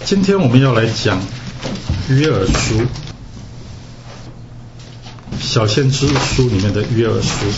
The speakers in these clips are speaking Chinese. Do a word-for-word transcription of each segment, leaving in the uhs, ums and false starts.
今天我们要来讲约珥书，小先知书里面的约珥书。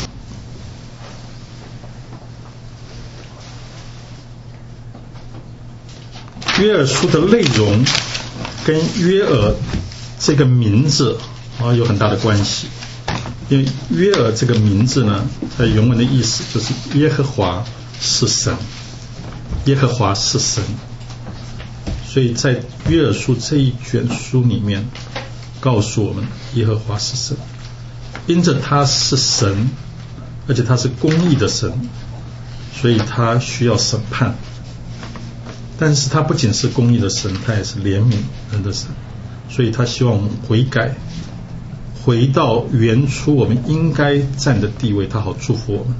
约珥书的内容跟约珥这个名字啊有很大的关系，因为约珥这个名字呢，在原文的意思就是耶和华是神，耶和华是神。所以在约珥书这一卷书里面告诉我们耶和华是神，因着他是神，而且他是公义的神，所以他需要审判。但是他不仅是公义的神，他也是怜悯人的神，所以他希望我们悔改，回到原初我们应该站的地位，他好祝福我们。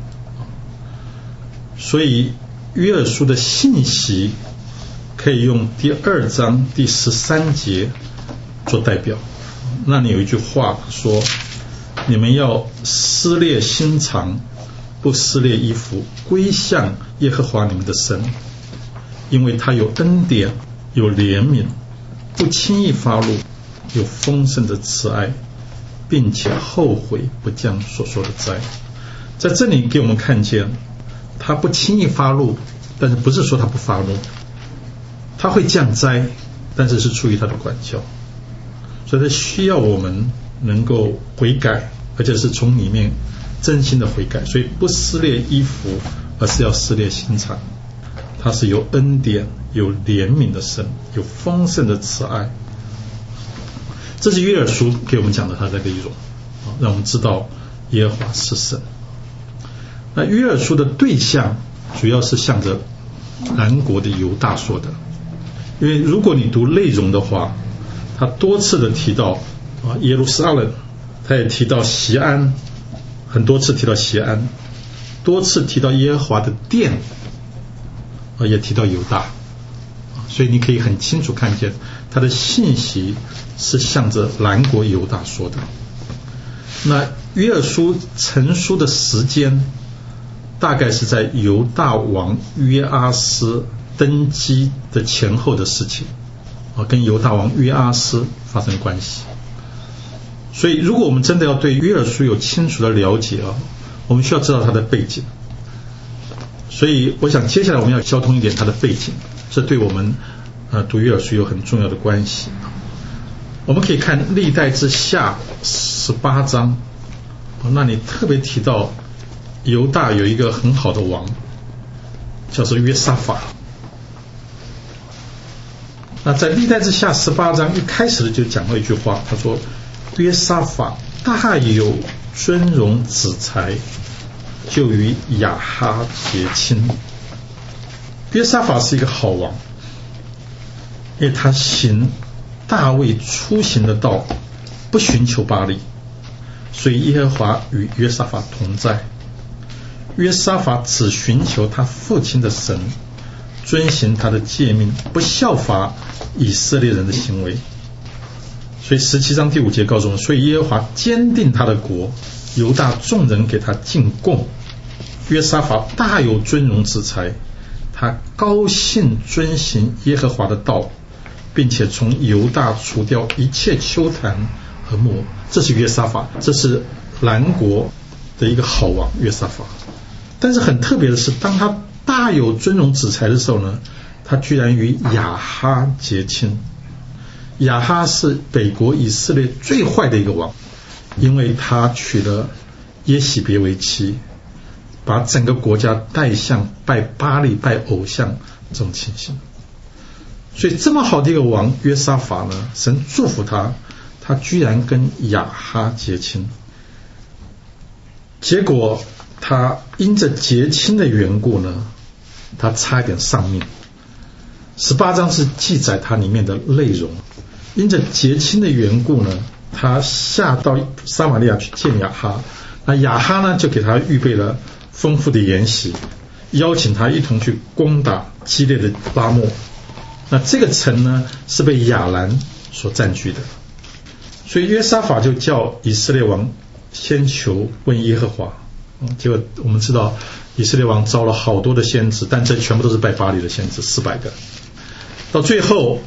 所以约珥书的信息可以用第二章第十三节做代表。那里有一句话说，你们要撕裂心肠，不撕裂衣服，归向耶和华你们的神，因为他有恩典，有怜悯，不轻易发怒，有丰盛的慈爱，并且后悔不降所说的灾。在这里给我们看见他不轻易发怒，但是不是说他不发怒，他会降灾，但是是出于他的管教，所以他需要我们能够悔改，而且是从里面真心的悔改。所以不撕裂衣服，而是要撕裂心肠。他是有恩典，有怜悯的神，有丰盛的慈爱。这是约珥书给我们讲的他的内容，让我们知道耶和华是神。那约珥书的对象主要是向着南国的犹大说的，因为如果你读内容的话，他多次的提到啊耶路撒冷，他也提到锡安，很多次提到锡安，多次提到耶和华的殿，啊也提到犹大，所以你可以很清楚看见他的信息是向着南国犹大说的。那约珥书成书的时间大概是在犹大王约阿斯登基的前后的事情，跟犹大王约阿斯发生关系。所以如果我们真的要对约珥书有清楚的了解啊，我们需要知道它的背景。所以我想接下来我们要交通一点它的背景，这对我们呃读约珥书有很重要的关系。我们可以看历代志下十八章，那里特别提到犹大有一个很好的王，叫做约沙法。那在历代志下十八章一开始就讲了一句话，他说约沙法大有尊荣子才，就与亚哈结亲。约沙法是一个好王，因为他行大卫出行的道，不寻求巴力，所以耶和华与约沙法同在。约沙法只寻求他父亲的神，遵行他的诫命，不效法以色列人的行为。所以十七章第五节告诉我们，所以耶和华坚定他的国，犹大众人给他进贡。约沙法大有尊荣之才，他高兴遵行耶和华的道，并且从犹大除掉一切丘坛和木偶。这是约沙法，这是南国的一个好王约沙法。但是很特别的是，当他大有尊荣子才的时候呢，他居然与亚哈结亲。亚哈是北国以色列最坏的一个王，因为他娶了耶洗别为妻，把整个国家带向拜巴力拜偶像这种情形。所以这么好的一个王约沙法呢，神祝福他，他居然跟亚哈结亲。结果他因着结亲的缘故呢，他差一点丧命。十八章是记载他里面的内容。因着结亲的缘故呢，他下到撒玛利亚去见亚哈，那亚哈呢就给他预备了丰富的筵席，邀请他一同去攻打激烈的拉末。那这个城呢是被亚兰所占据的，所以约沙法就叫以色列王先求问耶和华。结果我们知道以色列王招了好多的先知，但这全部都是拜巴力的先知，四百个。到最后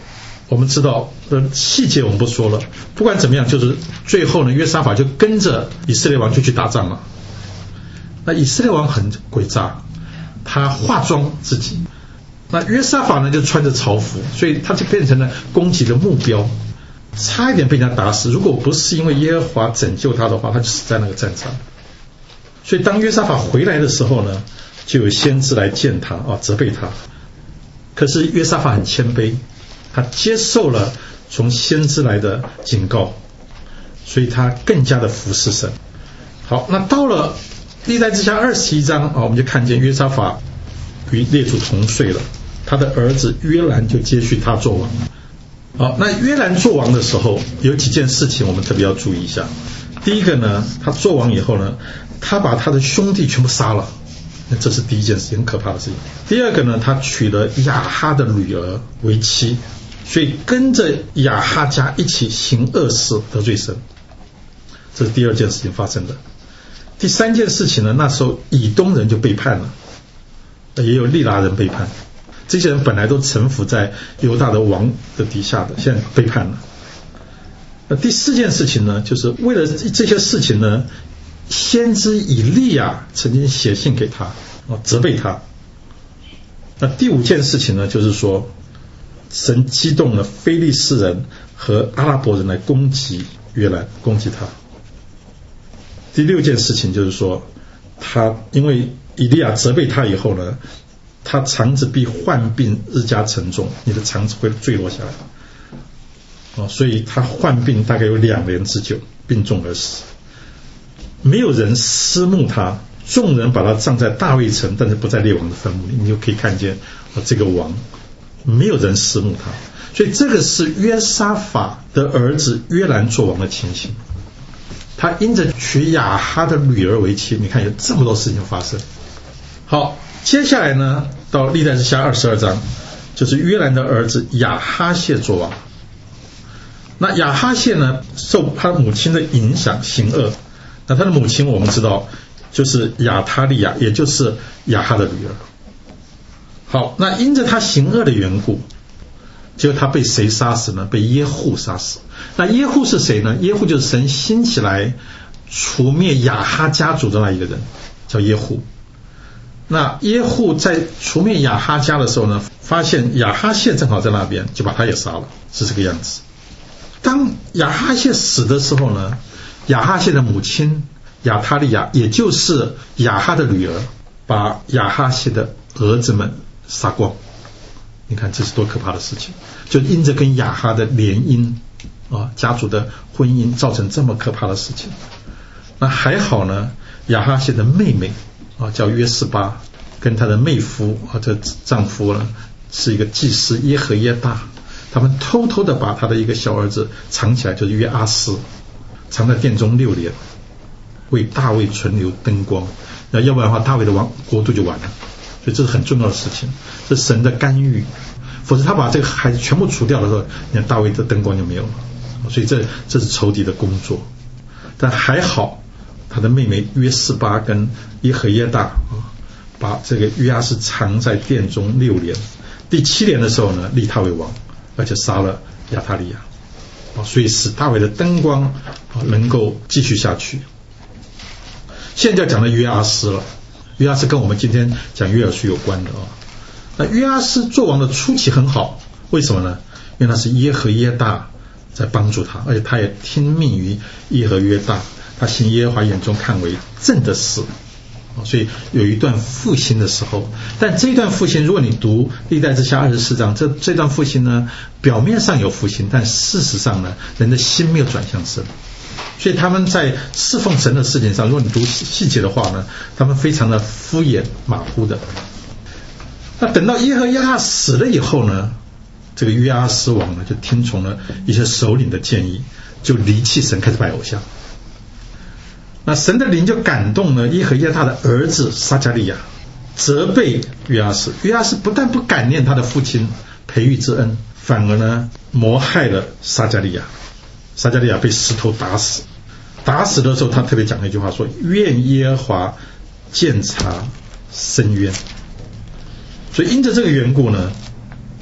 我们知道呃细节我们不说了，不管怎么样，就是最后呢，约沙法就跟着以色列王就去打仗了。那以色列王很诡诈，他化妆自己，那约沙法呢就穿着朝服，所以他就变成了攻击的目标，差一点被人家打死。如果不是因为耶和华拯救他的话，他就死在那个战场。所以当约沙法回来的时候呢，就有先知来见他啊，责备他。可是约沙法很谦卑，他接受了从先知来的警告，所以他更加的服侍神。好，那到了历代志下二十一章啊，我们就看见约沙法与列祖同睡了，他的儿子约兰就接续他做王。好，那约兰做王的时候，有几件事情我们特别要注意一下。第一个呢，他做王以后呢，他把他的兄弟全部杀了，那这是第一件事情，很可怕的事情。第二个呢，他娶了亚哈的女儿为妻，所以跟着亚哈家一起行恶事，得罪神。这是第二件事情发生的。第三件事情呢，那时候以东人就背叛了，也有利拉人背叛。这些人本来都臣服在犹大的王的底下的，现在背叛了。那第四件事情呢，就是为了这些事情呢，先知以利亚曾经写信给他，责备他。那第五件事情呢，就是说神激动了非利士人和阿拉伯人来攻击约兰，攻击他。第六件事情就是说，他因为以利亚责备他以后呢，他肠子必患病，日加沉重，你的肠子会坠落下来。哦，所以他患病大概有两年之久，病重而死。没有人思慕他，众人把他葬在大卫城，但是不在列王的坟墓里。你就可以看见哦，这个王没有人思慕他，所以这个是约沙法的儿子约兰做王的情形。他因着娶亚哈的女儿为妻，你看有这么多事情发生。好，接下来呢，到历代志下二十二章，就是约兰的儿子亚哈谢做王。那亚哈谢呢，受他母亲的影响行恶。那他的母亲我们知道就是亚他利亚，也就是亚哈的女儿。好，那因着他行恶的缘故，结果他被谁杀死呢？被耶户杀死。那耶户是谁呢？耶户就是神兴起来除灭亚哈家族的那一个人，叫耶户。那耶户在除灭亚哈家的时候呢，发现亚哈谢正好在那边，就把他也杀了，是这个样子。当亚哈谢死的时候呢，亚哈谢的母亲亚他利亚，也就是亚哈的女儿，把亚哈谢的儿子们杀光。你看这是多可怕的事情，就因着跟亚哈的联姻啊，家族的婚姻造成这么可怕的事情。那还好呢，亚哈谢的妹妹啊叫约示巴，跟她的妹夫啊这丈夫呢是一个祭司耶和耶大，他们偷偷的把他的一个小儿子藏起来，就是约阿斯，藏在殿中六年，为大卫存留灯光。那要不然的话，大卫的王国度就完了。所以这是很重要的事情，这是神的干预。否则他把这个孩子全部除掉的时候，你看大卫的灯光就没有了。所以这这是仇敌的工作。但还好，他的妹妹约示巴跟耶和耶大把这个约阿斯藏在殿中六年。第七年的时候呢，立他为王，而且杀了亚他利亚，所以使大卫的灯光能够继续下去。现在讲的约阿斯了，约阿斯跟我们今天讲约珥书有关的啊。那约阿斯做王的初期很好，为什么呢？因为那是耶和耶大在帮助他，而且他也听命于耶和耶大，他行耶和华眼中看为正的事，所以有一段复兴的时候。但这一段复兴，如果你读历代志下二十四章，这这段复兴呢，表面上有复兴，但事实上呢，人的心没有转向神。所以他们在侍奉神的事情上，如果你读细节的话呢，他们非常的敷衍马虎的。那等到耶和耶大死了以后呢，这个约阿斯王呢就听从了一些首领的建议，就离弃神，开始拜偶像。那神的灵就感动了耶和耶大的儿子撒迦利亚，责备约阿斯。约阿斯不但不感念他的父亲培育之恩，反而呢谋害了撒迦利亚。撒迦利亚被石头打死，打死的时候他特别讲了一句话说：愿耶和华鉴察伸冤。所以因着这个缘故呢，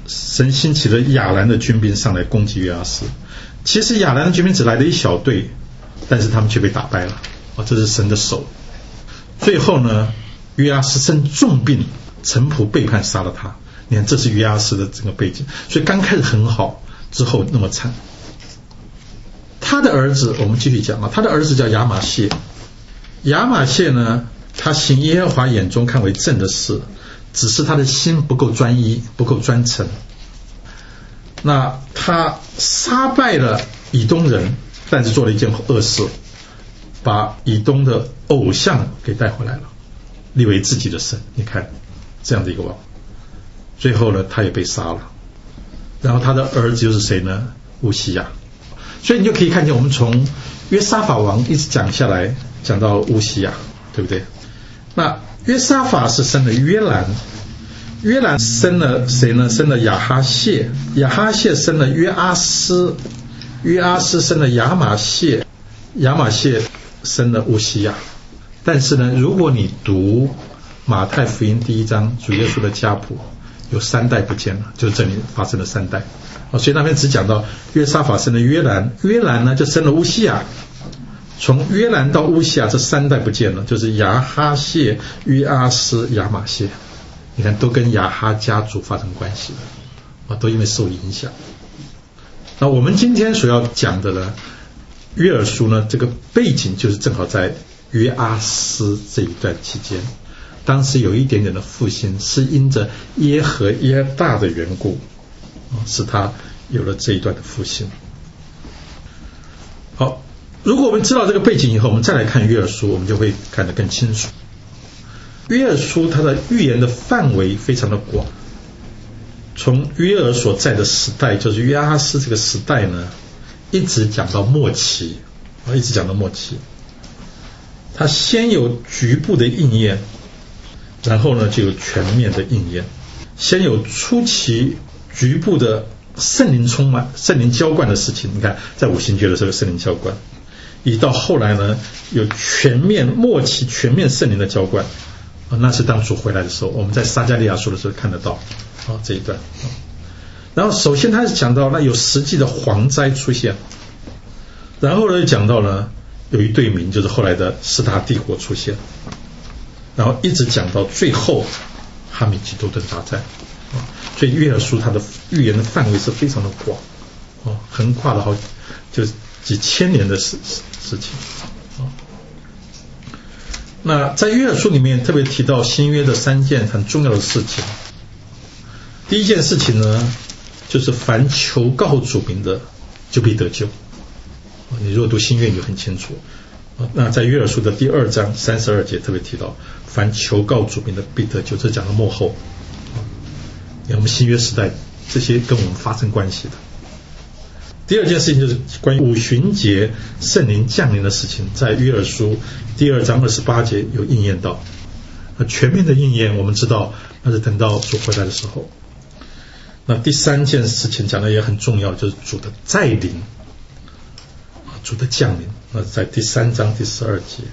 神兴起了亚兰的军兵上来攻击约阿斯。其实亚兰的军兵只来了一小队，但是他们却被打败了。哦，这是神的手。最后呢，约阿斯生重病，臣仆背叛杀了他。你看，这是约阿斯的整个背景。所以刚开始很好，之后那么惨。他的儿子，我们继续讲啊，他的儿子叫亚玛谢。亚玛谢呢，他行耶和华眼中看为正的事，只是他的心不够专一，不够专诚。那他杀败了以东人，但是做了一件恶事，把以东的偶像给带回来了，立为自己的神。你看这样的一个王，最后呢，他也被杀了。然后他的儿子就是谁呢？乌西亚。所以你就可以看见，我们从约沙法王一直讲下来，讲到乌西亚，对不对？那约沙法是生了约兰，约兰生了谁呢？生了亚哈谢，亚哈谢生了约阿斯，约阿斯生了亚玛谢，亚玛谢生了乌西亚。但是呢，如果你读马太福音第一章主耶稣的家谱，有三代不见了，就是这里发生了三代。所以那边只讲到约沙法生了约兰，约兰呢就生了乌西亚。从约兰到乌西亚这三代不见了，就是亚哈谢、约阿斯、亚玛谢。你看都跟亚哈家族发生关系了，都因为受影响。那我们今天所要讲的呢，约珥书呢，这个背景就是正好在约阿斯这一段期间，当时有一点点的复兴，是因着耶和耶大的缘故，使他有了这一段的复兴。好，如果我们知道这个背景以后，我们再来看约珥书，我们就会看得更清楚。约珥书它的预言的范围非常的广，从约珥所在的时代，就是约阿斯这个时代呢，一直讲到末期，一直讲到末期。它先有局部的应验，然后呢就有全面的应验。先有初期局部的圣灵充满、圣灵浇灌的事情，你看在五旬节的时候圣灵浇灌，以到后来呢有全面末期全面圣灵的浇灌，那是当主回来的时候，我们在撒迦利亚书的时候看得到这一段。然后首先他是讲到那有实际的蝗灾出现，然后呢讲到了有一队民，就是后来的斯达帝国出现，然后一直讲到最后哈米吉多顿大战。所以约珥书它的预言的范围是非常的广，横跨了好就是几千年的事事情。那在约珥书里面特别提到新约的三件很重要的事情。第一件事情呢，就是凡求告主名的就必得救。你如果读新约你就很清楚。那在约珥书的第二章三十二节特别提到，凡求告主名的必得救，这讲到末后。我们新约时代这些跟我们发生关系的。第二件事情就是关于五旬节圣灵降临的事情，在约珥书第二章二十八节有应验到。那全面的应验我们知道那是等到主回来的时候。那第三件事情讲的也很重要，就是主的再临，主的降临，那在第三章第十二节。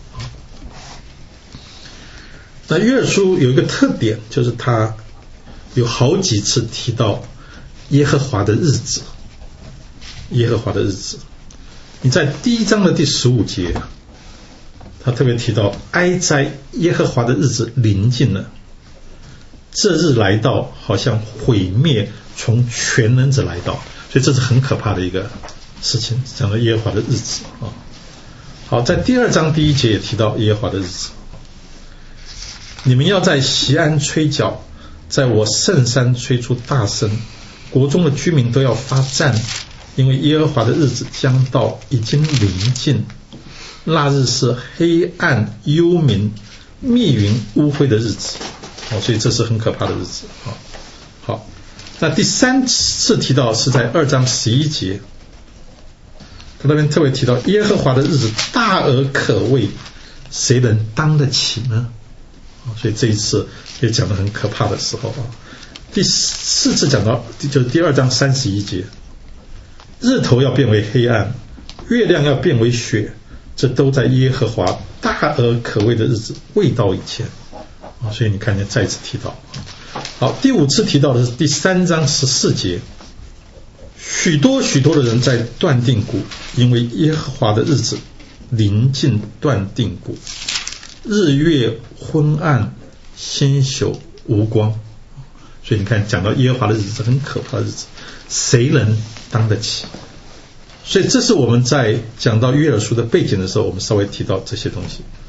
那约珥书有一个特点，就是它有好几次提到耶和华的日子，耶和华的日子。你在第一章的第十五节，他特别提到哀哉，耶和华的日子临近了，这日来到，好像毁灭从全能者来到。所以这是很可怕的一个事情，讲到耶和华的日子啊。好，在第二章第一节也提到耶和华的日子，你们要在锡安吹角，在我圣山吹出大声，国中的居民都要发战，因为耶和华的日子将到，已经临近。那日是黑暗幽冥密云污秽的日子，所以这是很可怕的日子。好，那第三次提到是在二章十一节，他那边特别提到耶和华的日子大而可畏，谁能当得起呢？所以这一次也讲得很可怕的时候啊。第四次讲到就是第二章三十一节，日头要变为黑暗，月亮要变为雪，这都在耶和华大而可畏的日子未到以前。所以你看见再次提到。 好，第五次提到的是第三章十四节，许多许多的人在断定谷，因为耶和华的日子临近断定谷，日月昏暗，星宿无光。所以你看，讲到耶和华的日子是很可怕的日子，谁能当得起？所以这是我们在讲到约珥书的背景的时候，我们稍微提到这些东西。